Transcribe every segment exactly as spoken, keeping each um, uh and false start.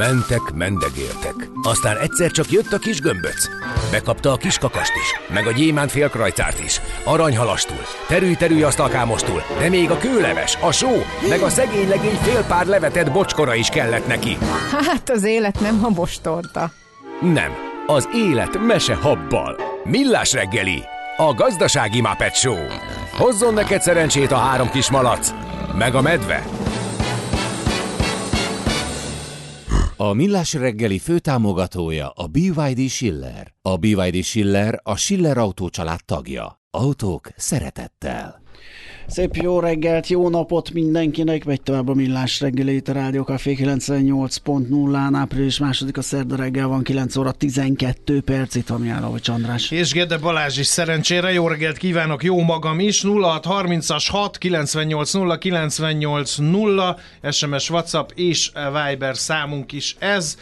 Mentek, mendegéltek. Aztán egyszer csak jött a kis gömböc. Bekapta a kis kakast is, meg a gyémánt félkrajcárt is, aranyhalastul, terülj-terülj asztalkámostul, de még a kőleves, a só, meg a szegény legény fél pár levetett bocskora is kellett neki. Hát az élet nem habostorta. Nem, az élet mese habbal. Millás reggeli, a gazdasági Muppet Show. Hozzon neked szerencsét a három kis malac, meg a medve. A Millás reggeli főtámogatója a bé vé dé Schiller. A bé vé dé Schiller a Schiller Autó család tagja. Autók szeretettel. Szép jó reggelt, jó napot mindenkinek, megy tovább a Millás reggeli itt a Rádió Café kilencvennyolc pont nullán, április második a szerda reggel van, kilenc óra tizenkét perc, itt van Mihálovics András. És Gede Balázs is szerencsére, jó reggelt kívánok, jó magam is, nulla hat harmincas hat kilencvennyolc nulla kilencvennyolc nulla, es em es, WhatsApp és Viber számunk is ez.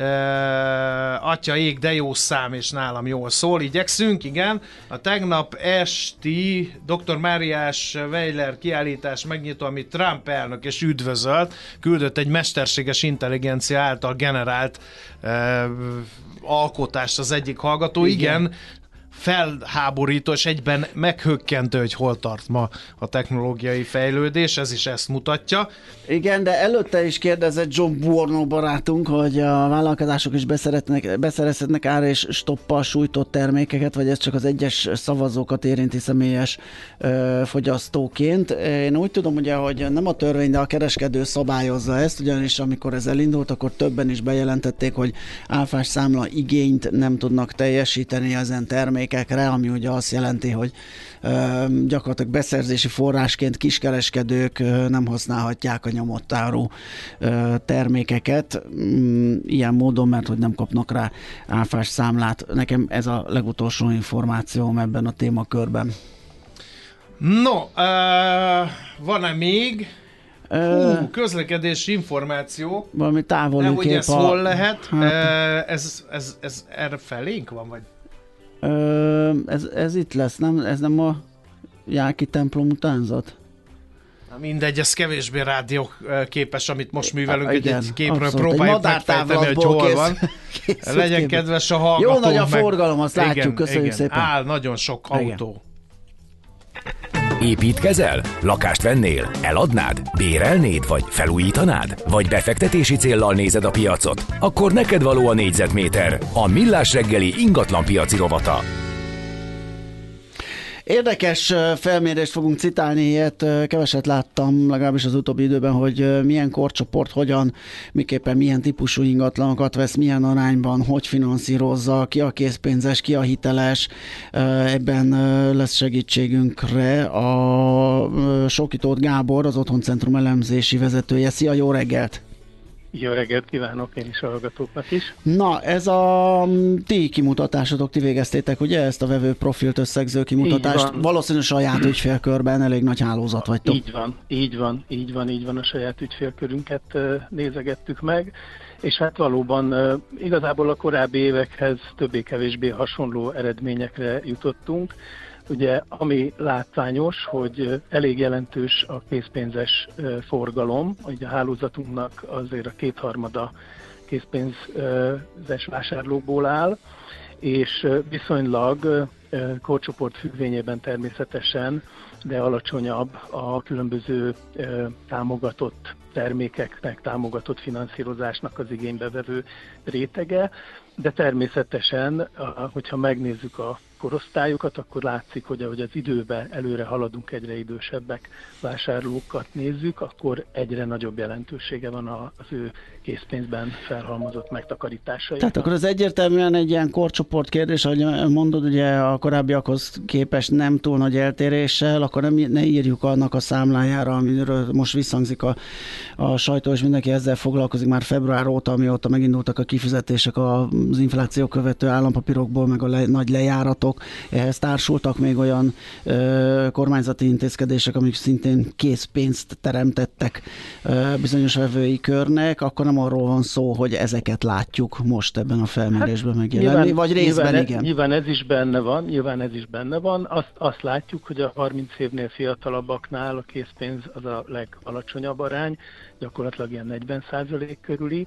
Uh, atya ég, de jó szám, és nálam jól szól, igyekszünk, igen. A tegnap esti doktor Máriás Weiler kiállítás megnyitó, amit Trump elnök és üdvözölt, küldött egy mesterséges intelligencia által generált uh, alkotást az egyik hallgató, igen, igen, felháborító, és egyben meghökkentő, hogy hol tart ma a technológiai fejlődés, ez is ezt mutatja. Igen, de előtte is kérdezett John Borno barátunk, hogy a vállalkozások is beszerezhetnek ára és stoppal sújtott termékeket, vagy ez csak az egyes szavazókat érinti személyes ö, fogyasztóként. Én úgy tudom, ugye, hogy nem a törvény, de a kereskedő szabályozza ezt, ugyanis amikor ez elindult, akkor többen is bejelentették, hogy áfás számla igényt nem tudnak teljesíteni ezen termékekre, ami ugye azt jelenti, hogy ö, gyakorlatilag beszerzési forrásként kiskereskedők ö, nem használhatják a nyomott áru ö, termékeket ilyen módon, mert hogy nem kapnak rá áfás számlát. Nekem ez a legutolsó információm ebben a témakörben. No, uh, van-e még? Uh, Hú, közlekedési információ. Valami távoli nem, kép. hogy ez a... hol lehet? Hát, uh, ez, ez, ez erre felénk van, vagy? Uh, ez, ez itt lesz, nem? Ez nem a Jáki templom utánzat? Na mindegy, ez kevésbé rádió képes, amit most művelünk, hogy egy képről abszolút. próbáljuk megfejteni, hogy hol kész, van. Kész, Legyen kész. kedves a hallgató. Jó nagy a meg... forgalom, azt látjuk, igen, köszönjük igen. szépen. Áll nagyon sok Igen. autó. Építkezel? Lakást vennél? Eladnád? Bérelnéd? Vagy felújítanád? Vagy befektetési céllal nézed a piacot? Akkor neked való a négyzetméter, a Millás reggeli ingatlanpiaci rovata. Érdekes felmérést fogunk citálni, ilyet keveset láttam, legalábbis az utóbbi időben, hogy milyen korcsoport, hogyan, miképpen milyen típusú ingatlanokat vesz, milyen arányban, hogy finanszírozza, ki a készpénzes, ki a hiteles. Ebben lesz segítségünkre a Sokítót Gábor, az Otthoncentrum elemzési vezetője. Szia, jó reggelt! Jó reggelt kívánok én is a hallgatóknak is. Na, ez a ti kimutatásotok, ti végeztétek, ugye, ezt a vevő profilt összegző kimutatást? Valószínűleg saját ügyfélkörben, elég nagy hálózat vagytok. Így van, így van, így van, így van, a saját ügyfélkörünket nézegettük meg, és hát valóban igazából a korábbi évekhez többé-kevésbé hasonló eredményekre jutottunk. Ugye, ami látványos, hogy elég jelentős a készpénzes forgalom, ugye a hálózatunknak azért a kétharmada készpénzes vásárlókból áll, és viszonylag korcsoport függvényében természetesen, de alacsonyabb a különböző támogatott termékeknek, támogatott finanszírozásnak az igénybevevő rétege, de természetesen, hogyha megnézzük a korosztályokat, akkor látszik, hogy ahogy az időben előre haladunk, egyre idősebbek vásárlókat nézzük, akkor egyre nagyobb jelentősége van az ő készpénzben felhalmozott megtakarításaiknak. Tehát akkor ez egyértelműen egy ilyen korcsoport kérdés, ahogy mondod, ugye a korábbiakhoz képest nem túl nagy eltéréssel, akkor nem, ne írjuk annak a számlájára, amiről most visszhangzik a, a sajtó, és mindenki ezzel foglalkozik már február óta, amióta megindultak a kifizetések az infláció követő állampapírokból, meg a le, nagy lejáratok. Ehhez társultak még olyan ö, kormányzati intézkedések, amik szintén készpénzt teremtettek ö, bizonyos vevői körnek, akkor nem arról van szó, hogy ezeket látjuk most ebben a felmérésben hát, megjelenni, nyilván, vagy részben nyilván, igen. Nyilván ez is benne van, nyilván ez is benne van. Azt, azt látjuk, hogy a harminc évnél fiatalabbaknál a készpénz az a legalacsonyabb arány, gyakorlatilag ilyen negyven százalék körüli,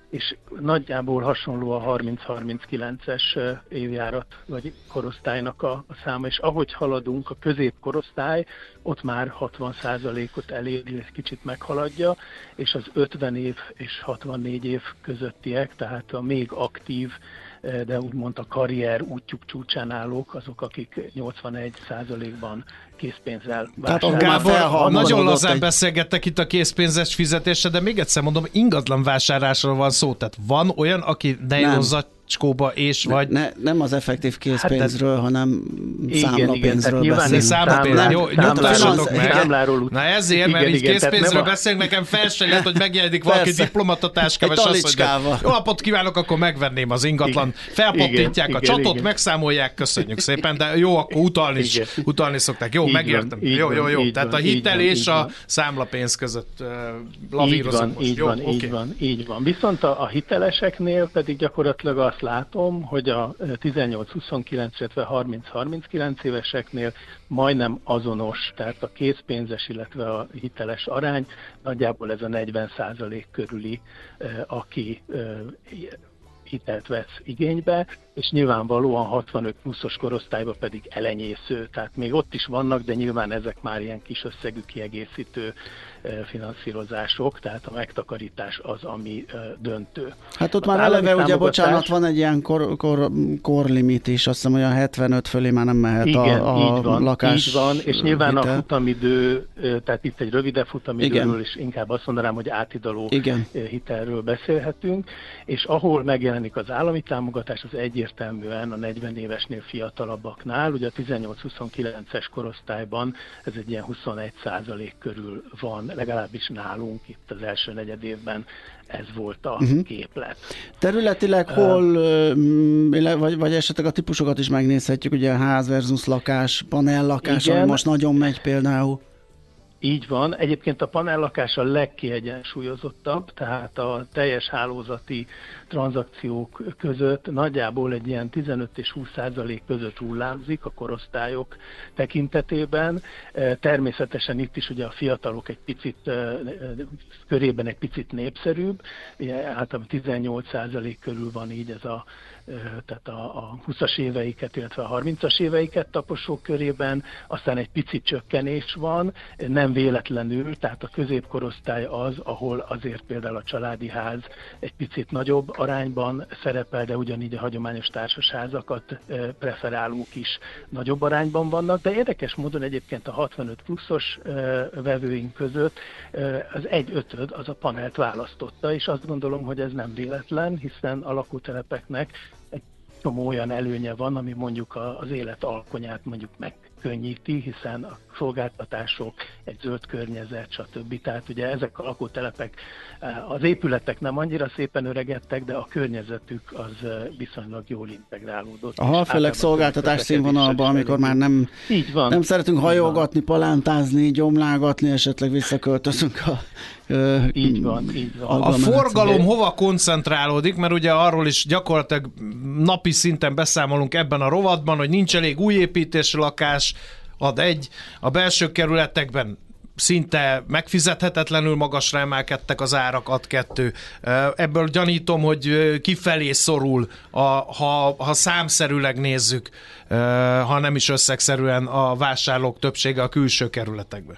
és nagyjából hasonló a harminc-harminckilences évjárat vagy korosztálynak a, a száma, és ahogy haladunk, a középkorosztály ott már hatvan százalékot eléri, egy kicsit meghaladja, és az ötven év és hatvannégy év közöttiek, tehát a még aktív, de úgymond a karrier útjuk csúcsán állók, azok, akik nyolcvanegy százalékban készpénzzel vásárolnak. Gábor, nagyon lazán egy... beszélgettek itt a készpénzes fizetésre, de még egyszer mondom, ingatlan vásárlásról van szó, tehát van olyan, aki nejlonzacskóba és ne, vagy... Ne, nem az effektív készpénzről, hát, hanem igen, számlapénzről igen, beszélünk. Számlapénz, jó, nyugtassatok meg. Számláról Na ezért, igen, mert így igen, készpénzről a... beszélünk, nekem fel se jött, hogy megjelenik valaki diplomatatáskával, és azt mondja, jó napot kívánok, akkor megvenném az ingatlan. Felpattintják a csatot, megszámolják, köszönjük szépen, de jó, akkor utalni is, utalni szokták. Jó, megértem. Jó, jó, jó. Tehát a hitel és a számlapénz között lavírozunk most. Így van, így van, így van. Viszont a hiteleseknél pedig gyakorlatilag azt látom, hogy a tizennyolc-huszonkilenc, illetve harminc-harminckilenc éveseknél majdnem azonos, tehát a készpénzes, illetve a hiteles arány nagyjából ez a negyven százalék körüli, aki hitelt vesz igénybe, és nyilvánvalóan hatvanöt pluszos korosztályban pedig elenyésző, tehát még ott is vannak, de nyilván ezek már ilyen kis összegű kiegészítő finanszírozások, tehát a megtakarítás az, ami döntő. Hát ott az már eleve, ugye, bocsánat, van egy ilyen kor, kor, korlimit is, azt hiszem olyan hetvenöt fölé már nem mehet igen, a, a így van, lakás. így van, és nyilván hitel. A futamidő, tehát itt egy rövidebb futamidőről, és inkább azt mondanám, hogy átidaló igen. hitelről beszélhetünk, és ahol megjelenik az állami támogatás, az egyértelműen a negyven évesnél fiatalabbaknál, ugye a tizennyolc-huszonkilences korosztályban ez egy ilyen huszonegy százalék körül van, legalábbis nálunk itt az első negyed évben ez volt a uh-huh. képlet. Területileg hol, uh, vagy, vagy esetleg a típusokat is megnézhetjük, ugye ház versus lakás, panellakás, ami most nagyon megy például. Így van. Egyébként a panellakás a legkiegyensúlyozottabb, tehát a teljes hálózati tranzakciók között nagyjából egy ilyen tizenöt és húsz százalék között hullámzik a korosztályok tekintetében. Természetesen itt is ugye a fiatalok egy picit, körében egy picit népszerűbb, általában tizennyolc százalék körül van így ez a tehát a, a húszas éveiket, illetve a harmincas éveiket taposók körében, aztán egy picit csökkenés van, nem véletlenül, tehát a középkorosztály az, ahol azért például a családi ház egy picit nagyobb arányban szerepel, de ugyanígy a hagyományos társasházakat preferálók is nagyobb arányban vannak, de érdekes módon egyébként a hatvanöt pluszos vevőink között az egy ötöd az a panelt választotta, és azt gondolom, hogy ez nem véletlen, hiszen a lakótelepeknek egy csomó olyan előnye van, ami mondjuk az élet alkonyát mondjuk megkönnyíti, hiszen a szolgáltatások, egy zöld környezet, stb. Tehát ugye ezek a lakótelepek, az épületek nem annyira szépen öregedtek, de a környezetük az viszonylag jól integrálódott. Aha, főleg szolgáltatás színvonalban, amikor már nem, nem szeretünk hajogatni, palántázni, gyomlágatni, esetleg visszaköltözünk a Így van, így van. A forgalom hova koncentrálódik, mert ugye arról is gyakorlatilag napi szinten beszámolunk ebben a rovatban, hogy nincs elég új építésű lakás, ad egy, a belső kerületekben szinte megfizethetetlenül magasra emelkedtek az árak, ad kettő. Ebből gyanítom, hogy kifelé szorul, a, ha, ha számszerűleg nézzük, ha nem is összegszerűen a vásárlók többsége a külső kerületekben.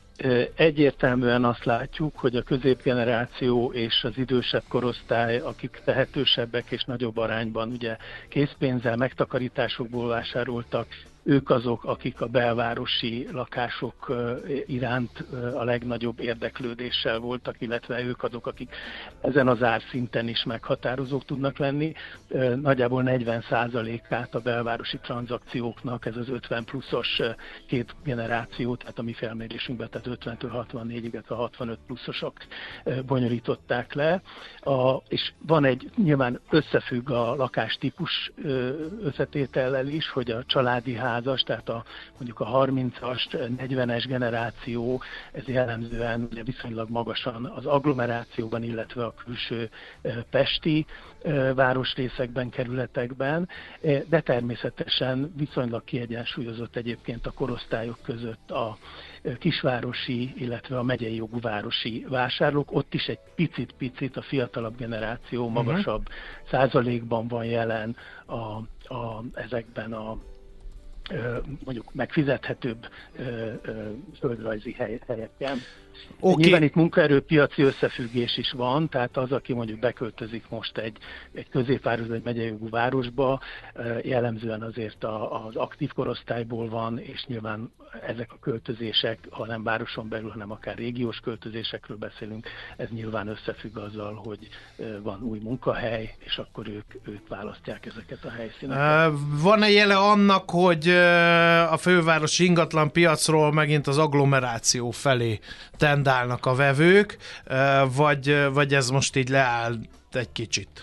Egyértelműen azt látjuk, hogy a középgeneráció és az idősebb korosztály, akik tehetősebbek és nagyobb arányban ugye készpénzzel, megtakarításokból vásároltak, ők azok, akik a belvárosi lakások iránt a legnagyobb érdeklődéssel voltak, illetve ők azok, akik ezen az árszinten is meghatározók tudnak lenni. Nagyjából negyven százalékát a belvárosi tranzakcióknak ez az ötven pluszos két generáció, tehát a mi felmérésünkben, tehát ötventől hatvannégyig, illetve hatvanöt pluszosok bonyolították le. A, és van egy, nyilván összefügg a lakástípus összetétellel is, hogy a családi ház százas, tehát a, mondjuk a harmincas, negyvenes generáció, ez jellemzően ugye viszonylag magasan az agglomerációban, illetve a külső pesti városrészekben, kerületekben, de természetesen viszonylag kiegyensúlyozott egyébként a korosztályok között a kisvárosi, illetve a megyei jogú városi vásárlók. Ott is egy picit-picit a fiatalabb generáció magasabb uh-huh. százalékban van jelen a, a, ezekben a mondjuk megfizethetőbb földrajzi hely, helyeken. Okay. Nyilván itt munkaerőpiaci összefüggés is van, tehát az, aki mondjuk beköltözik most egy, egy középvárosba, egy megyei jogú városba, jellemzően azért a, az aktív korosztályból van, és nyilván ezek a költözések, ha nem városon belül, hanem akár régiós költözésekről beszélünk, ez nyilván összefügg azzal, hogy van új munkahely, és akkor ők, ők választják ezeket a helyszíneket. Van-e jele annak, hogy a fővárosi ingatlan piacról megint az agglomeráció felé tendálnak a vevők, vagy, vagy ez most így leállt egy kicsit?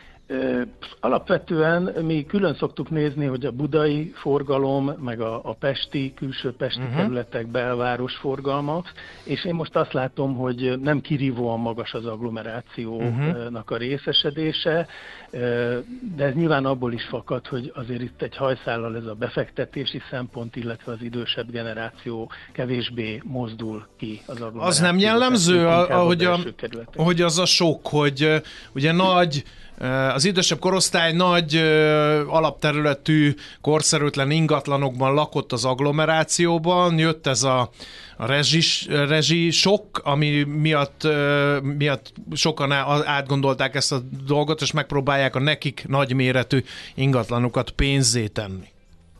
Alapvetően mi külön szoktuk nézni, hogy a budai forgalom, meg a, a pesti, külső pesti uh-huh. területek belváros forgalma, és én most azt látom, hogy nem kirívóan magas az agglomerációnak uh-huh. a részesedése, de ez nyilván abból is fakad, hogy azért itt egy hajszállal ez a befektetési szempont, illetve az idősebb generáció kevésbé mozdul ki az agglomerációba. Az nem jellemző, ahogy a, hogy az a sok, hogy ugye nagy az idősebb korosztály nagy alapterületű, korszerűtlen ingatlanokban lakott az agglomerációban, jött ez a, a rezsis, rezsi sok, ami miatt, miatt sokan átgondolták ezt a dolgot, és megpróbálják a nekik nagyméretű ingatlanokat pénzzé tenni.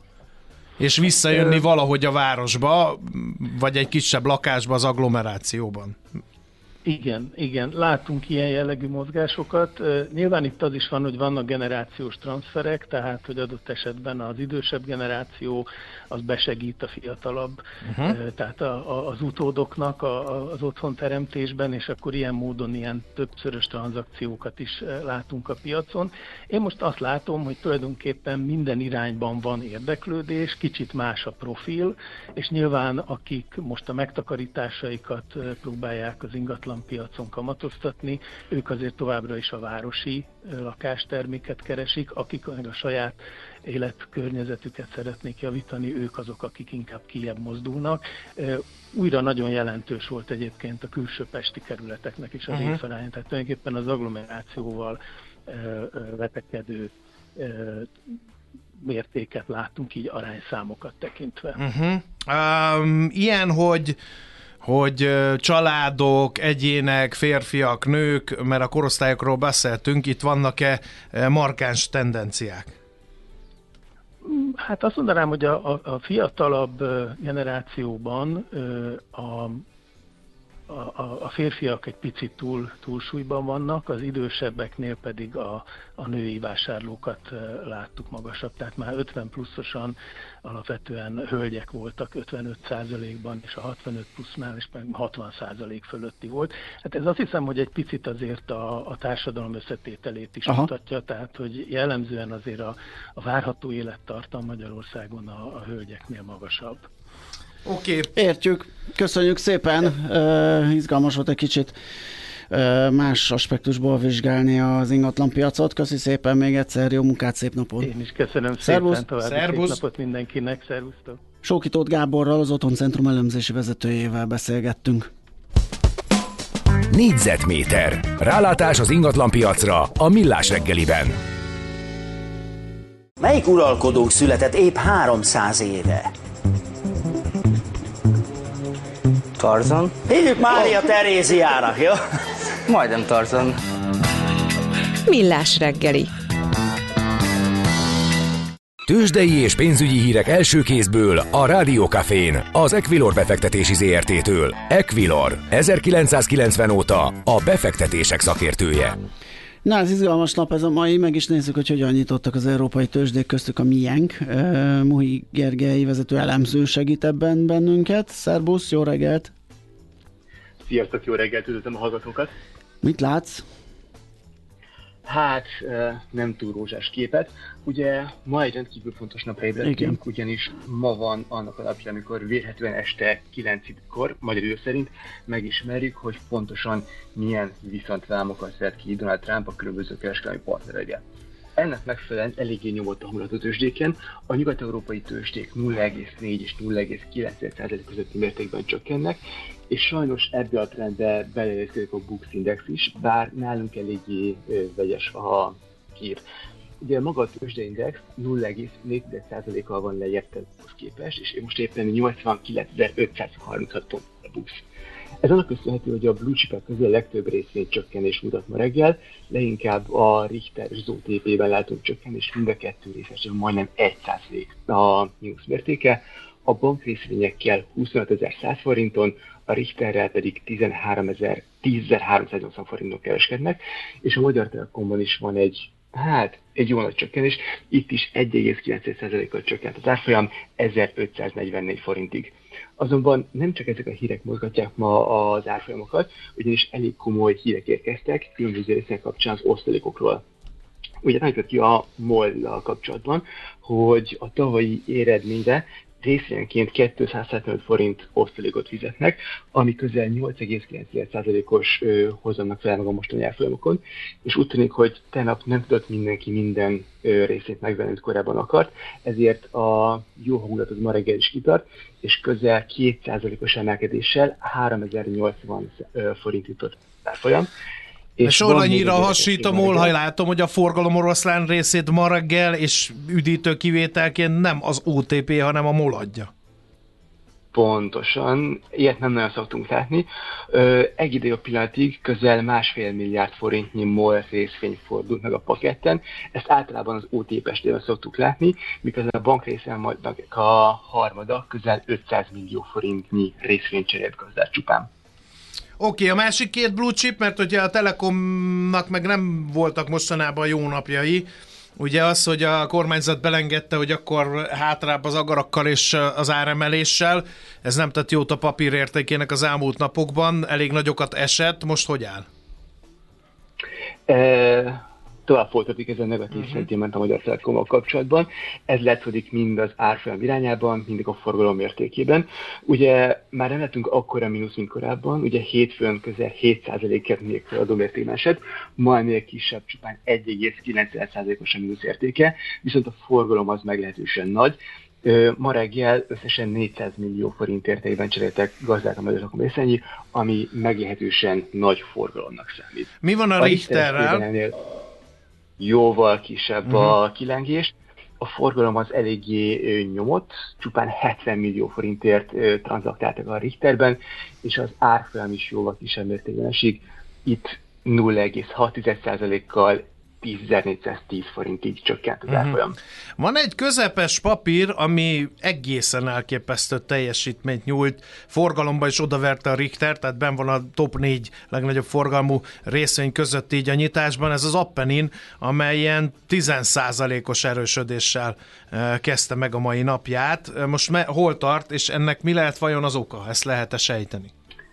És visszajönni valahogy a városba, vagy egy kisebb lakásba az agglomerációban. Igen, igen, látunk ilyen jellegű mozgásokat. Nyilván itt az is van, hogy vannak generációs transferek, tehát hogy adott esetben az idősebb generáció az besegít a fiatalabb, uh-huh. tehát a, a, az utódoknak a, a, az otthonteremtésben, és akkor ilyen módon ilyen többszörös tranzakciókat is látunk a piacon. Én most azt látom, hogy tulajdonképpen minden irányban van érdeklődés, kicsit más a profil, és nyilván akik most a megtakarításaikat próbálják az ingatlan piacon kamatoztatni, ők azért továbbra is a városi lakásterméket keresik, akik meg a saját életkörnyezetüket szeretnék javítani, ők azok, akik inkább kijebb mozdulnak. Újra nagyon jelentős volt egyébként a külső pesti kerületeknek is az uh-huh. részarány, tehát tulajdonképpen az agglomerációval vetekedő mértéket láttunk így arányszámokat tekintve. Uh-huh. Um, ilyen, hogy hogy családok, egyének, férfiak, nők, mert a korosztályokról beszéltünk, itt vannak-e markáns tendenciák? Hát azt mondanám, hogy a, a, a fiatalabb generációban a A, a férfiak egy picit túl, túlsúlyban vannak, az idősebbeknél pedig a, a női vásárlókat láttuk magasabb, tehát már ötven pluszosan alapvetően hölgyek voltak ötvenöt százalékban, és a hatvanöt plusznál is meg hatvan százalék fölötti volt. Hát ez azt hiszem, hogy egy picit azért a, a társadalom összetételét is Aha. mutatja, tehát hogy jellemzően azért a, a várható élettartam Magyarországon a, a hölgyeknél magasabb. Oké. Okay. Értjük. Köszönjük szépen. Uh, izgalmas volt egy kicsit uh, más aspektusból vizsgálni az ingatlanpiacot. Köszi szépen még egyszer. Jó munkát, szép napot. Én is köszönöm Szervusz. szépen. További Szervusz. szép napot mindenkinek. Szervusztok. Sóki Tóth Gáborral, az Otthoncentrum elemzési vezetőjével beszélgettünk. Négyzetméter. Rálátás az ingatlanpiacra a Millás reggeliben. Melyik uralkodónk született épp háromszáz éve? Tarzan? Hívjuk Mária Teréziának, jó? Majdnem Tarzan. Millás reggeli. Tőzsdei és pénzügyi hírek első kézből a Rádió Cafén, az Equilor befektetési zé er té-től. Equilor, ezerkilencszázkilencven óta a befektetések szakértője. Na, ez izgalmas nap ez a mai, meg is nézzük, hogy hogyan nyitottak az európai tőzsdék, köztük a miénk. Uh, Muhi Gergely vezető elemző segít ebben bennünket. Szerbusz, jó reggelt! Sziasztok, jó reggelt, üdvözlöm a hallgatókat! Mit látsz? Hát nem túl rózsás képet. Ugye ma egy rendkívül fontos napra ébredtünk, ugyanis ma van annak alapja, amikor vélhetően este kilenckor, magyar idő szerint megismerjük, hogy pontosan milyen viszontvámokat vett ki Donald Trump a különböző kereskedelmi partnereivel. Ennek megfelelően eléggé nyomott a hangulat a tőzsdéken, a nyugat-európai tőzsdék nulla egész négy és nulla egész kilenc százalék közötti mértékben csökkennek, és sajnos ebbe a trendbe beleérkezik a Bux Index is, bár nálunk eléggé ö, vegyes a kép. Ugye maga a tőzsdeindex nulla egész négy százalékkal van lejjebb tegnaphoz képest, és most éppen nyolcvankilencezer-ötszázharminchat pont a Bux. Ez annak köszönhető, hogy a blue chipek közül a legtöbb részvény csökkenés mutat ma reggel, leginkább a Richter és az o té pé-ben látunk csökkenés, mind a kettő részesen majdnem egy százalék a mínusz mértéke, a bank részvényekkel huszonötezer-száz forinton, a Richterrel pedig tízezer-háromszáznyolcvan forinton kereskednek, és a Magyar Telekomban is van egy, hát egy jó nagy csökkenés, itt is egy egész kilenc százalékkal csökkent az árfolyam ezerötszáznegyvennégy forintig. Azonban nem csak ezek a hírek mozgatják ma az árfolyamokat, ugyanis elég komoly hírek érkeztek különböző részek kapcsán az osztalékokról. Ugye nagyon ki a MOL-lal kapcsolatban, hogy a tavalyi eredményre részvényenként kétszázhetvenöt forint osztalékot fizetnek, ami közel nyolc egész kilenc százalékos hozamnak felel meg a mostani árfolyamokon, és úgy tűnik, hogy tegnap nem tudott mindenki minden ö, részét megvenni, amit korábban akart, ezért a jó hangulat az ma reggel is kitart, és közel két százalékos emelkedéssel háromezer-nyolcvan forint jutott árfolyam. És olyannyira hasít a MOL, ha látom, hogy a forgalom oroszlán részét ma reggel és üdítő kivételként nem az o té pé, hanem a MOL adja. Pontosan, ilyet nem nagyon szoktunk látni. Egy idő pillanatig közel másfél milliárd forintnyi MOL részvény fordult meg a paketten. Ezt általában az o té pé estében szoktuk látni, miközben a bank részen majd a harmada közel ötszáz millió forintnyi részvényt cserélt gazdát csupán. Oké, okay, a másik két blue chip, mert ugye a Telekomnak meg nem voltak mostanában jó napjai, ugye az, hogy a kormányzat belengedte, hogy akkor hátrább az agarakkal és az áremeléssel, ez nem tett jót a papírértékének az elmúlt napokban, elég nagyokat esett, most hogy áll? E- Tovább folytatik ez a negatív uh-huh. szentiment a Magyar Telekommal kapcsolatban. Ez látszik mind az árfolyam irányában, mind a forgalom mértékében. Ugye már nem lettünk akkora mínusz, mint korábban, ugye hétfőn közel hét százalékért még feladó mértékben esett, ma ennél kisebb, csupán egy egész kilenc százalékos a mínusz értéke, viszont a forgalom az meglehetősen nagy. Ma reggel összesen négyszáz millió forint értékben cseréltek gazdát a Magyar Telekom részvényei, ami meglehetősen nagy forgalomnak számít. Mi van a, a Richterrel? Jóval kisebb uh-huh. a kilengés. A forgalom az eléggé nyomott, csupán hetven millió forintért tranzaktáltak a Richterben, és az árfolyam is jóval kisebb mértékben esik. Itt nulla egész hat százalékkal tízezer-négyszáztíz forintig csökkent az árfolyam. Uh-huh. Van egy közepes papír, ami egészen elképesztő teljesítményt nyújt, forgalomba is odaverte a Richter, tehát benn van a top négy legnagyobb forgalmú részvény között így a nyitásban, ez az Appenin, amely ilyen tíz százalékos erősödéssel kezdte meg a mai napját. Most me- hol tart, és ennek mi lehet vajon az oka? Ezt lehet-e sejteni?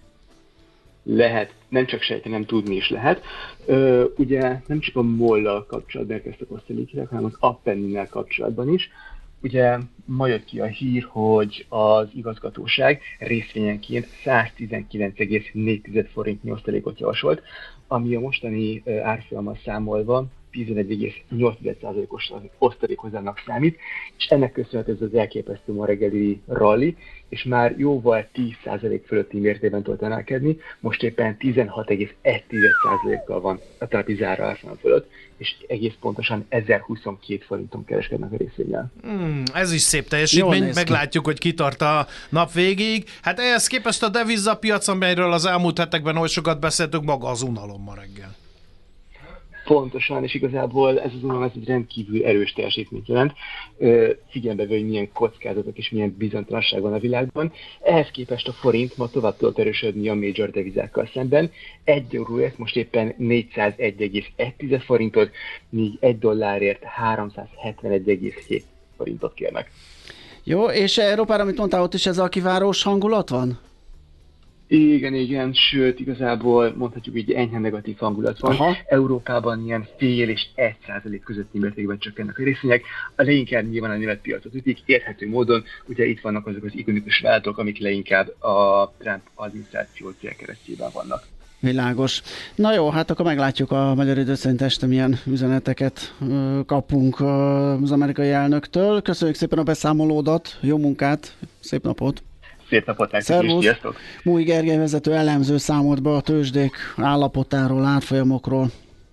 Lehet, nem csak sejteni, nem tudni is lehet. Ö, ugye nem csak a MOL-lal kapcsolatban érkeztek osztalékok, hanem az Appeninnel kapcsolatban is. Ugye ma jött ki a hír, hogy az igazgatóság részvényenként száztizenkilenc egész négy forintnyi osztalékot javasolt, ami a mostani árfolyammal számolva tizenegy egész nyolc százalékos osztalékhozának számít, és ennek köszönhető ez az elképesztő ma reggeli rally, és már jóval tíz százalék fölötti mértékben tudott emelkedni, most éppen tizenhat egész egy százalékkal van a talapi záró árfolyam fölött, és egész pontosan ezerhuszonkettő forinton kereskednek a részvényel. Hmm, ez is szép teljesítmény, meglátjuk, hogy kitart a nap végéig. Hát ehhez képest a devizapiac, amelyről az elmúlt hetekben oly sokat beszéltünk, maga az unalom ma reggel. Pontosan, és igazából ez az unalom ez egy rendkívül erős teljesítményt jelent. Figyelembe hogy milyen kockázatok és milyen bizonytalanság van a világban. Ehhez képest a forint ma tovább tudott erősödni a major devizákkal szemben. Egy euróért most éppen négyszázegy egész egy forintot, míg egy dollárért háromszázhetvenegy egész hét forintot kérnek. Jó, és Európára, amit mondtál, ott is ez a kivárós hangulat van? Igen, igen, sőt, igazából mondhatjuk így enyhe negatív hangulat van. Aha. Európában ilyen fél és egy százalék közötti mértékben csökkennek a részvények. A leginkább nyilván a német piacot ütik, érthető módon. Ugye itt vannak azok az ikonikus váltok, amik leginkább a Trump adminisztráció célkeresztjében vannak. Világos. Na jó, hát akkor meglátjuk a magyar idő szerint este milyen üzeneteket kapunk az amerikai elnöktől. Köszönjük szépen a beszámolódat, jó munkát, szép napot! Szép napot nektek is, sziasztok! Múj Gergely vezető elemző számolt be a tőzsdék állapotáról, árfolyamokról.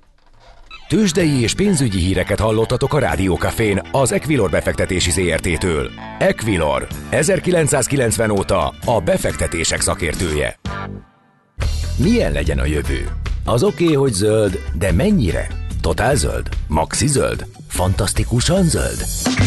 Tőzsdei és pénzügyi híreket hallottatok a Rádió Cafén az Equilor befektetési zé er té-től. Equilor, ezerkilencszázkilencven óta a befektetések szakértője. Milyen legyen a jövő? Az oké, okay, hogy zöld, de mennyire? Totál zöld? Maxi zöld? Fantasztikusan zöld?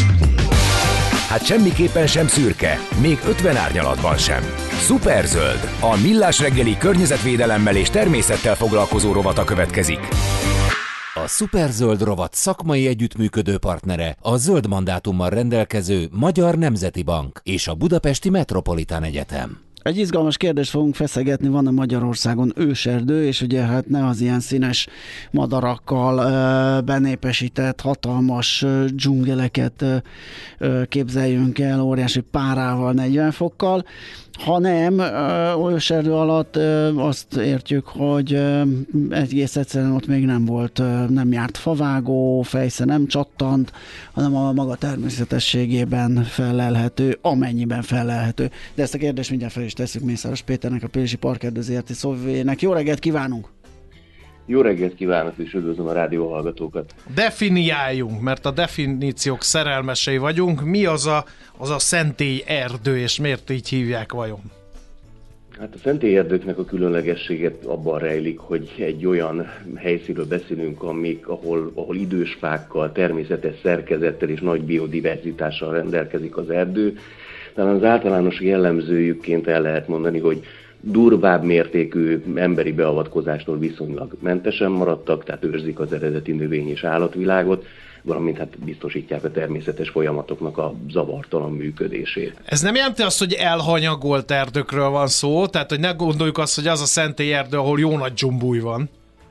Hát semmiképpen sem szürke, még ötven árnyalatban sem. Szuperzöld, a Millás reggeli környezetvédelemmel és természettel foglalkozó rovata következik. A Szuperzöld rovat szakmai együttműködő partnere a zöld mandátummal rendelkező Magyar Nemzeti Bank és a Budapesti Metropolitán Egyetem. Egy izgalmas kérdést fogunk feszegetni, van-e Magyarországon őserdő, és ugye hát ne az ilyen színes madarakkal ö, benépesített hatalmas ö, dzsungeleket ö, ö, képzeljünk el, óriási párával, negyven fokkal, hanem ö, őserdő alatt ö, azt értjük, hogy ö, egész egyszerűen ott még nem volt, ö, nem járt favágó, fejsze nem csattant, hanem a maga természetességében felelhető, amennyiben felelhető. De ezt a kérdést mindjárt fel is tesszük Mészáros Péternek, a Pilisi Parkerdő zé er té szóvivőjének. Jó reggelt kívánunk! Jó reggelt kívánok, és üdvözlöm a rádió hallgatókat! Definiáljunk, mert a definíciók szerelmesei vagyunk. Mi az a, az a szentély erdő, és miért így hívják vajon? Hát a szentélyerdőknek a különlegességet abban rejlik, hogy egy olyan helyszínről beszélünk, amik, ahol, ahol idős fákkal, természetes szerkezettel és nagy biodiverzitással rendelkezik az erdő. Talán az általános jellemzőjükként el lehet mondani, hogy durvább mértékű emberi beavatkozástól viszonylag mentesen maradtak, tehát őrzik az eredeti növény- és állatvilágot, valamint hát biztosítják a természetes folyamatoknak a zavartalan működését. Ez nem jelenti azt, hogy elhanyagolt erdőkről van szó, tehát hogy ne gondoljuk azt, hogy az a szentély erdő, ahol jó nagy dzsumbúj van.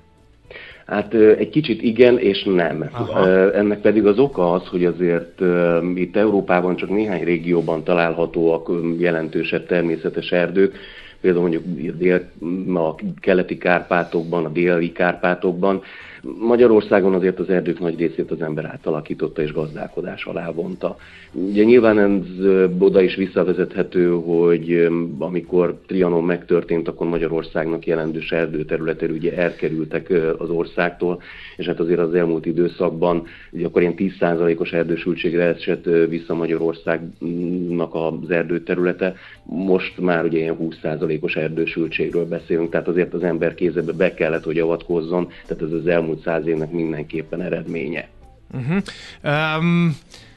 Hát egy kicsit igen és nem. Aha. Ennek pedig az oka az, hogy azért itt Európában csak néhány régióban találhatóak jelentősebb természetes erdők, például mondjuk dél, a keleti Kárpátokban, a déli Kárpátokban. Magyarországon azért az erdők nagy részét az ember átalakította és gazdálkodás alá vonta. Ugye nyilván ez oda is visszavezethető, hogy amikor Trianon megtörtént, akkor Magyarországnak jelentős erdőterületek ugye elkerültek az országtól, és hát azért az elmúlt időszakban ugye akkor ilyen tíz százalékos erdősültségre esett vissza Magyarországnak az erdőterülete. Most már ugye ilyen húsz százalékos erdősültségről beszélünk, tehát azért az ember kézebe be kellett, hogy avatkozzon, tehát ez az elmúlt száz évnek mindenképpen eredménye. Uh-huh. Um...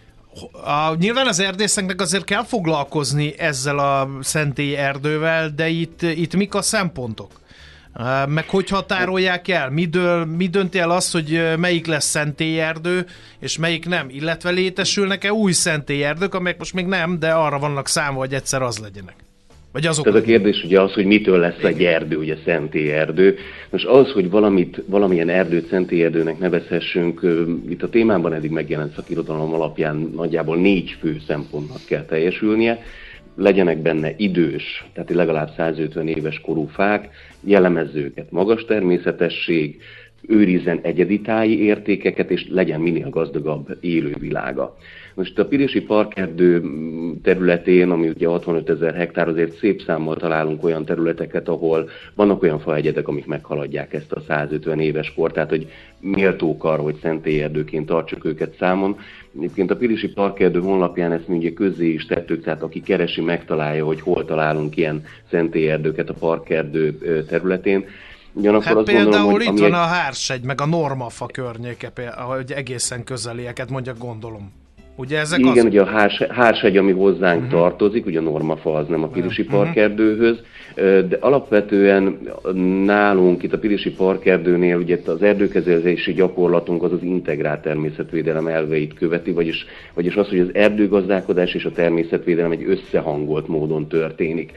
A, nyilván az erdészeknek azért kell foglalkozni ezzel a szentély erdővel, de itt, itt mik a szempontok? Meg hogy határolják el? Mi, dől, mi dönti el azt, hogy melyik lesz szentély erdő, és melyik nem? Illetve létesülnek-e új szentély erdők, amelyek most még nem, de arra vannak számva, hogy egyszer az legyenek? Vagy azok Tehát a kérdés ugye az, hogy mitől lesz egy erdő, ugye szentélyerdő. Most az, hogy valamit, valamilyen erdőt szentélyerdőnek nevezhessünk, itt a témában eddig megjelent szakirodalom alapján nagyjából négy fő szempontnak kell teljesülnie. Legyenek benne idős, tehát legalább száz ötven éves korú fák, jellemezze őket magas természetesség, őrizzen egyedi táji értékeket, és legyen minél gazdagabb élővilága. Most a Pilisi Parkerdő területén, ami ugye hatvanöt ezer hektár, azért szép számmal találunk olyan területeket, ahol vannak olyan faegyedek, amik meghaladják ezt a száz ötven éves kort, tehát hogy méltók arra, hogy szentélyerdőként tartsuk őket számon. Egyébként a Pilisi Parkerdő honlapján ezt mindjárt közzé is tettük, tehát aki keresi, megtalálja, hogy hol találunk ilyen szentélyerdőket a parkerdő területén. Ugyanakkor hát például gondolom, itt van egy... a Hársegy, meg a Normafa környéke, ahogy egészen közelieket mondjak, gondolom. Ugye ezek Igen, az... ugye a hárs, Hársegy, ami hozzánk uh-huh. tartozik, ugye a Normafa az nem a Pilisi uh-huh. Parkerdőhöz, de alapvetően nálunk itt a Pilisi Parkerdőnél ugye az erdőkezelési gyakorlatunk az az integrált természetvédelem elveit követi, vagyis, vagyis az, hogy az erdőgazdálkodás és a természetvédelem egy összehangolt módon történik.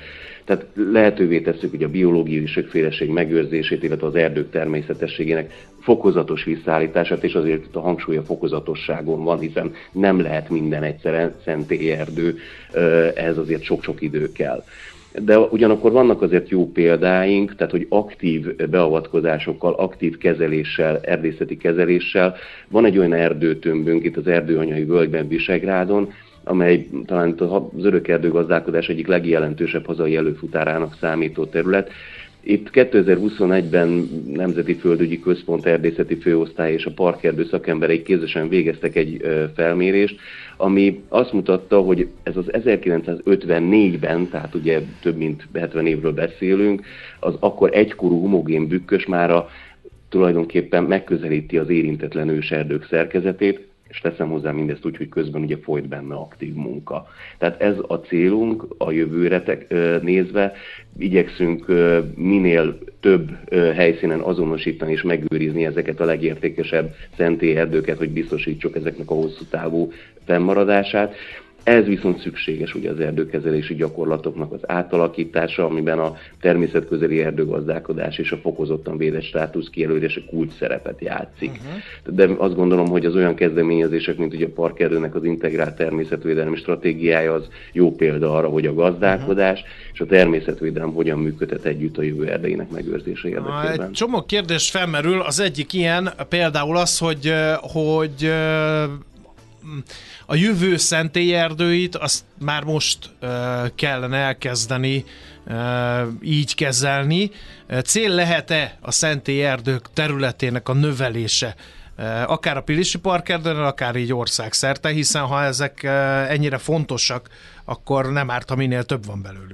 Tehát lehetővé tesszük ugye a biológiai sokféleség megőrzését, illetve az erdők természetességének fokozatos visszaállítását, és azért itt a hangsúly a fokozatosságon van, hiszen nem lehet minden egyszerűen szentélyerdő, ehhez azért sok-sok idő kell. De ugyanakkor vannak azért jó példáink, tehát hogy aktív beavatkozásokkal, aktív kezeléssel, erdészeti kezeléssel. Van egy olyan erdőtömbünk itt az Erdőanyai völgyben, Visegrádon, amely talán az örök erdőgazdálkodás egyik legjelentősebb hazai előfutárának számító terület. Itt kétezer-huszonegyben Nemzeti Földügyi Központ erdészeti főosztály és a parkerdő szakemberei kézesen végeztek egy felmérést, ami azt mutatta, hogy ez az ezerkilencszázötvennégyben, tehát ugye több mint hetven évről beszélünk, az akkor egykorú homogén bükkös mára tulajdonképpen megközelíti az érintetlen őserdők szerkezetét, és teszem hozzá mindezt úgy, hogy közben ugye folyt benne aktív munka. Tehát ez a célunk a jövőre nézve, igyekszünk minél több helyszínen azonosítani és megőrizni ezeket a legértékesebb szentélyerdőket, hogy biztosítsuk ezeknek a hosszú távú fennmaradását. Ez viszont szükséges ugye az erdőkezelési gyakorlatoknak az átalakítása, amiben a természetközeli erdőgazdálkodás és a fokozottan védett státusz kijelölése kulcs szerepet játszik. Uh-huh. De azt gondolom, hogy az olyan kezdeményezések, mint ugye a parkerdőnek az integrált természetvédelmi stratégiája az jó példa arra, hogy a gazdálkodás uh-huh. és a természetvédelem hogyan működhet együtt a jövő erdeinek megőrzése érdekében. Egy csomó kérdés felmerül, az egyik ilyen például az, hogy, hogy a jövő szentélyerdőit azt már most uh, kellene elkezdeni uh, így kezelni. Cél lehet-e a szentélyerdők területének a növelése? Uh, akár a Pilisi Parkerdőn, akár így országszerte, hiszen ha ezek uh, ennyire fontosak, akkor nem árt, ha minél több van belőlük.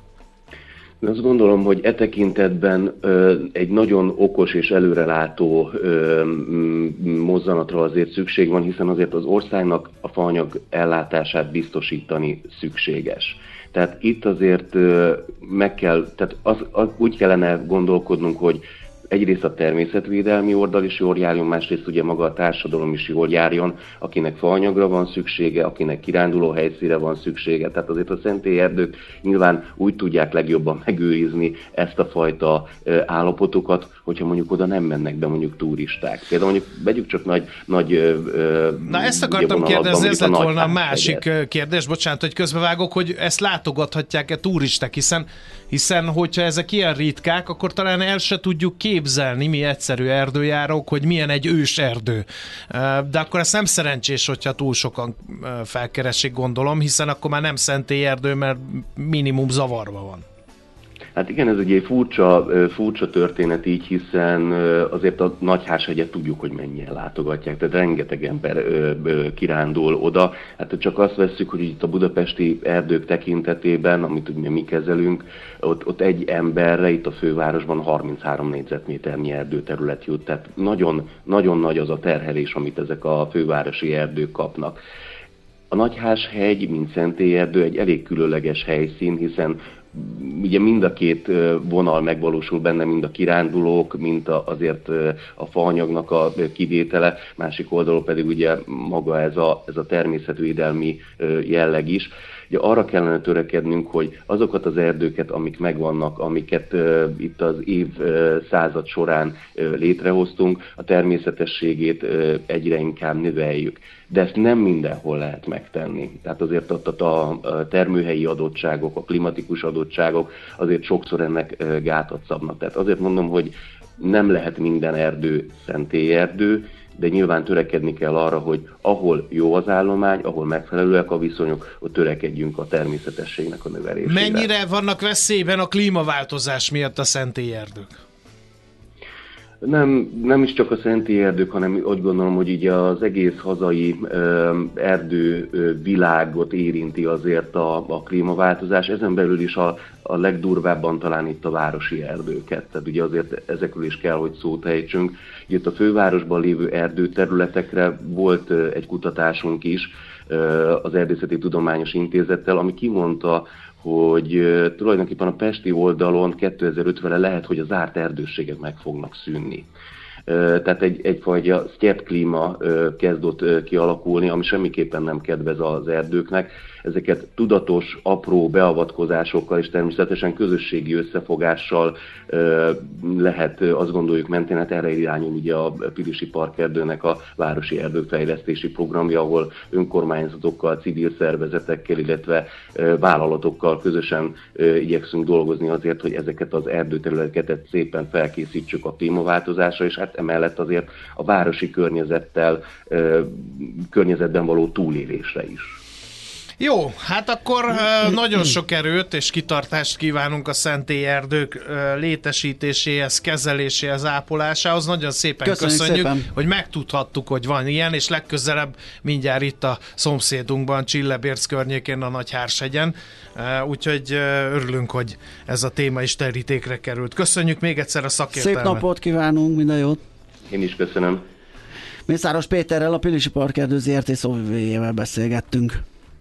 Azt gondolom, hogy e tekintetben ö, egy nagyon okos és előrelátó ö, mozzanatra azért szükség van, hiszen azért az országnak a faanyag ellátását biztosítani szükséges. Tehát itt azért ö, meg kell, tehát az, az, úgy kellene gondolkodnunk, hogy egyrészt a természetvédelmi oldal is jól járjon, másrészt ugye maga a társadalom is jól járjon, akinek faanyagra van szüksége, akinek kiránduló helyszínre van szüksége. Tehát azért a szentélyerdők nyilván úgy tudják legjobban megőrizni ezt a fajta állapotokat, hogyha mondjuk oda nem mennek be mondjuk turisták. Például mondjuk vegyük csak nagy... nagy Na ezt akartam kérdezni, ez lett volna a másik kérdés, bocsánat, hogy közbevágok, hogy ezt látogathatják-e turisták, hiszen, hiszen hogyha ezek ilyen ritkák, akkor talán el se tudjuk képzelni, mi egyszerű erdőjárók, hogy milyen egy őserdő. De akkor ez nem szerencsés, hogyha túl sokan felkeresik, gondolom, hiszen akkor már nem szentélyerdő, mert minimum zavarva van. Hát igen, ez ugye egy furcsa, furcsa történet így, hiszen azért a Nagyhárs-hegyet tudjuk, hogy mennyien látogatják, tehát rengeteg ember kirándul oda. Hát csak azt vesszük, hogy itt a budapesti erdők tekintetében, amit ugye mi kezelünk, ott, ott egy emberre itt a fővárosban harminchárom négyzetméternyi erdőterület jut, tehát nagyon, nagyon nagy az a terhelés, amit ezek a fővárosi erdők kapnak. A Nagyhárs-hegy, mint szentélyerdő, egy elég különleges helyszín, hiszen ugye mind a két vonal megvalósul benne, mind a kirándulók, mind a, azért a faanyagnak a kivétele, másik oldalon pedig ugye maga ez a, ez a természetvédelmi jelleg is. Ugye arra kellene törekednünk, hogy azokat az erdőket, amik megvannak, amiket uh, itt az évszázad uh, során uh, létrehoztunk, a természetességét uh, egyre inkább növeljük. De ezt nem mindenhol lehet megtenni. Tehát azért ott a, a termőhelyi adottságok, a klimatikus adottságok azért sokszor ennek uh, gátat szabnak. Tehát azért mondom, hogy nem lehet minden erdő szentélyerdő, de nyilván törekedni kell arra, hogy ahol jó az állomány, ahol megfelelőek a viszonyok, ott törekedjünk a természetességnek a növelésére. Mennyire vannak veszélyben a klímaváltozás miatt a szentélyerdők? Nem, nem is csak a szentélyerdők, hanem úgy gondolom, hogy így az egész hazai ö, erdő ö, világot érinti azért a, a klímaváltozás. Ezen belül is a, a legdurvábban talán itt a városi erdőket. Tehát ugye azért ezekről is kell, hogy szót ejtsünk. Itt a fővárosban lévő erdőterületekre volt ö, egy kutatásunk is ö, az Erdészeti Tudományos Intézettel, ami kimondta, hogy uh, tulajdonképpen a pesti oldalon kétezer-ötvenre lehet, hogy az zárt erdőségek meg fognak szűnni. Tehát egy, egyfajta sztyepp klíma kezd ott kialakulni, ami semmiképpen nem kedvez az erdőknek. Ezeket tudatos, apró beavatkozásokkal és természetesen közösségi összefogással lehet, azt gondoljuk, mentén, hát erre irányul ugye a Pilisi Parkerdőnek a városi erdőfejlesztési programja, ahol önkormányzatokkal, civil szervezetekkel, illetve vállalatokkal közösen igyekszünk dolgozni azért, hogy ezeket az erdőterületeket szépen felkészítsük a klímaváltozásra, és hát emellett azért a városi környezettel, környezetben való túlélésre is. Jó, hát akkor nagyon sok erőt és kitartást kívánunk a szentély erdők létesítéséhez, kezeléséhez, ápolásához. Nagyon szépen köszönjük, köszönjük szépen. Hogy megtudhattuk, hogy van ilyen, és legközelebb mindjárt itt a szomszédunkban, Csillebérc környékén, a Nagyhárshegyen. Úgyhogy örülünk, hogy ez a téma is terítékre került. Köszönjük még egyszer a szakértelmet. Szép napot kívánunk, minden jót! Én is köszönöm. Mészáros Péterrel, a Pilisi Parkerdő zé er té szóvivőjével beszélgettünk.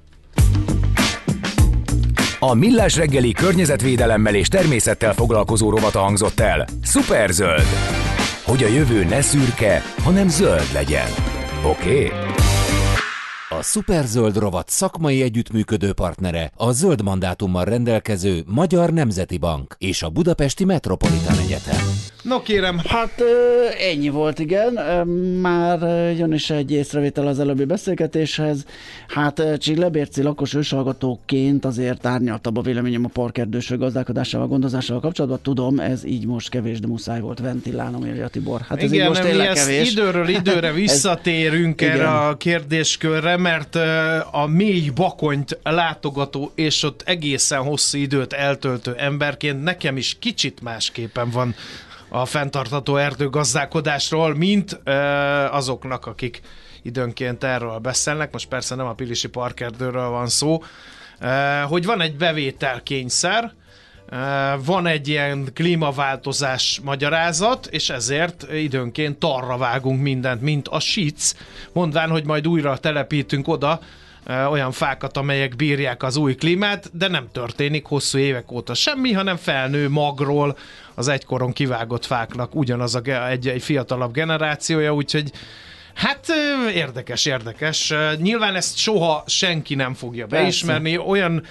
A Millás reggeli környezetvédelemmel és természettel foglalkozó rovata hangzott el. Szuperzöld! Hogy a jövő ne szürke, hanem zöld legyen. Oké? Okay? A Szuperzöld rovat szakmai együttműködő partnere a zöld mandátummal rendelkező Magyar Nemzeti Bank és a Budapesti Metropolitán Egyetem. No kérem. Hát ennyi volt, igen. Már jön is egy észrevétel az előbbi beszélgetéshez. Hát Csillebérci lakos őshallgatóként azért árnyaltabb a véleményem a parkerdős gazdálkodásával, gondozásával kapcsolatban. Tudom, ez így most kevés, de muszáj volt ventilálnom, írja Tibor. Hát ez igen, így most tényleg kevés. Időről időre visszatérünk ez, erre igen. a kérdéskörre, mert a mély Bakonyt látogató és ott egészen hosszú időt eltöltő emberként nekem is kicsit másképpen van a fenntartható erdőgazdálkodásról, mint ö, azoknak, akik időnként erről beszélnek. Most persze nem a Pilisi Parkerdőről van szó, ö, hogy van egy bevételkényszer, ö, van egy ilyen klímaváltozás magyarázat, és ezért időnként tarra vágunk mindent, mint a sic, mondván, hogy majd újra telepítünk oda olyan fákat, amelyek bírják az új klímát, de nem történik hosszú évek óta semmi, hanem felnő magról az egykoron kivágott fáknak ugyanaz a, egy, egy fiatalabb generációja, úgyhogy hát érdekes, érdekes. Nyilván ezt soha senki nem fogja beismerni, persze. Olyan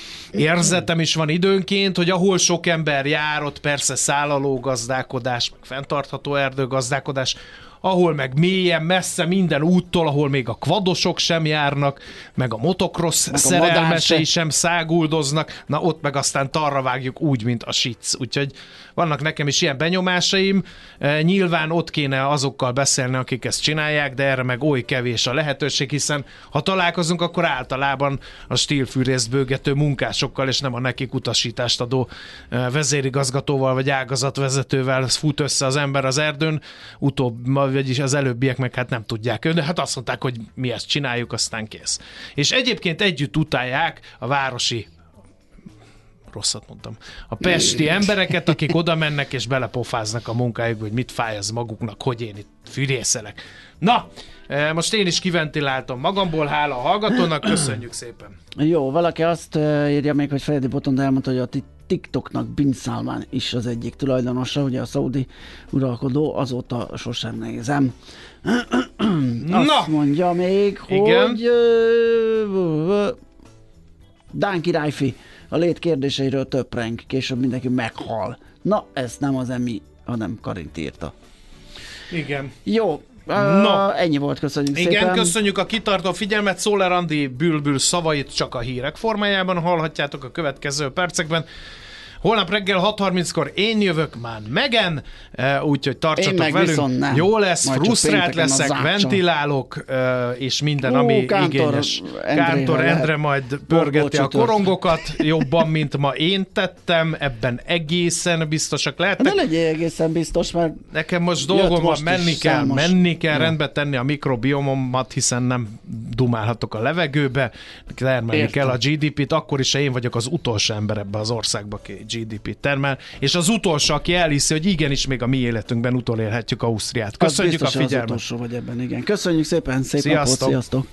érzetem is van időnként, hogy ahol sok ember jár, ott persze szállaló gazdálkodás, meg fenntartható erdőgazdálkodás, ahol meg mélyen, messze minden úttól, ahol még a kvadosok sem járnak, meg a motocross meg szerelmesei sem száguldoznak, na ott meg aztán tarra vágjuk úgy, mint a sic. Úgyhogy vannak nekem is ilyen benyomásaim. E, nyilván ott kéne azokkal beszélni, akik ezt csinálják, de erre meg oly kevés a lehetőség, hiszen ha találkozunk, akkor általában a stílfűrészt bőgető munkásokkal, és nem a nekik utasítást adó e, vezérigazgatóval, vagy ágazatvezetővel fut össze az ember az erdőn. Utóbb, vagyis az előbbiek meg hát nem tudják. De hát azt mondták, hogy mi ezt csináljuk, aztán kész. És egyébként együtt utálják a városi, rosszat mondtam, a pesti embereket, akik oda mennek és belepofáznak a munkájukba, hogy mit fáj az maguknak, hogy én itt fűrészelek. Na, most én is kiventiláltam magamból, hála a hallgatónak, köszönjük szépen. Jó, valaki azt írja még, hogy Freddy Botond elmondta, hogy a TikToknak Bin Salman is az egyik tulajdonosa, ugye a szaudi uralkodó, azóta sosem nézem. Azt Na. mondja még, Igen. hogy Dán királyfi a lét kérdéseiről töpreng, később mindenki meghal. Na, ezt nem az Emi, hanem Karint írta. Igen. Jó. No. Uh, ennyi volt, köszönjük Igen, szépen. Igen, köszönjük a kitartó figyelmet, Szóler Andi bülbül szavait csak a hírek formájában hallhatjátok a következő percekben. Holnap reggel hat harminckor én jövök már megen, úgyhogy tartsatok velünk. Jó lesz, majd frusztrált leszek, ventilálok, és minden, Hú, ami Kántor igényes. Kántor Endre majd pörgeti a korongokat jobban, mint ma én tettem, ebben egészen biztosak lehetnek. Ne legyél egészen biztos, mert nekem most dolgom van, menni kell, számos. menni kell, ja. rendbe tenni a mikrobiomomat, hiszen nem dumálhatok a levegőbe, termelni kell a gé dé pét, akkor is én vagyok az utolsó ember ebbe az országba, aki gé dé pét termel, és az utolsó, aki elhiszi, hogy igenis még a mi életünkben utolérhetjük Ausztriát. Köszönjük a figyelmet. Az utolsó vagy ebben, igen. Köszönjük szépen, szép sziasztok. napot, sziasztok!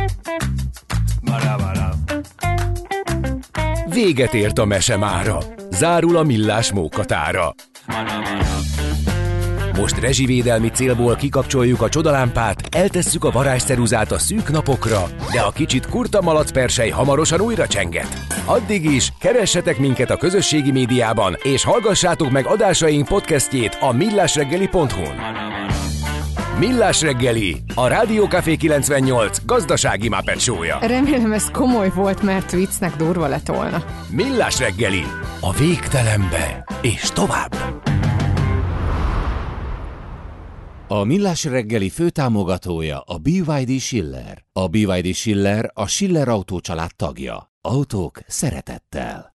Véget ért a mese mára. Zárul a Millás mókatára. Most rezsivédelmi célból kikapcsoljuk a csodalámpát, eltesszük a varázsceruzát a szűk napokra, de a kicsit kurta malacpersely hamarosan újra csenget. Addig is keressetek minket a közösségi médiában, és hallgassátok meg adásaink podcastjét a millásreggeli pont hu-n. Millás reggeli, a Rádió Café kilencvennyolc gazdasági Muppet show-ja. Remélem ez komoly volt, mert viccnek durva lett volna. Millás reggeli, a végtelenbe és tovább. A Millás reggeli főtámogatója a bé vé dé Schiller. A bé vé dé Schiller a Schiller Autó család tagja. Autók szeretettel.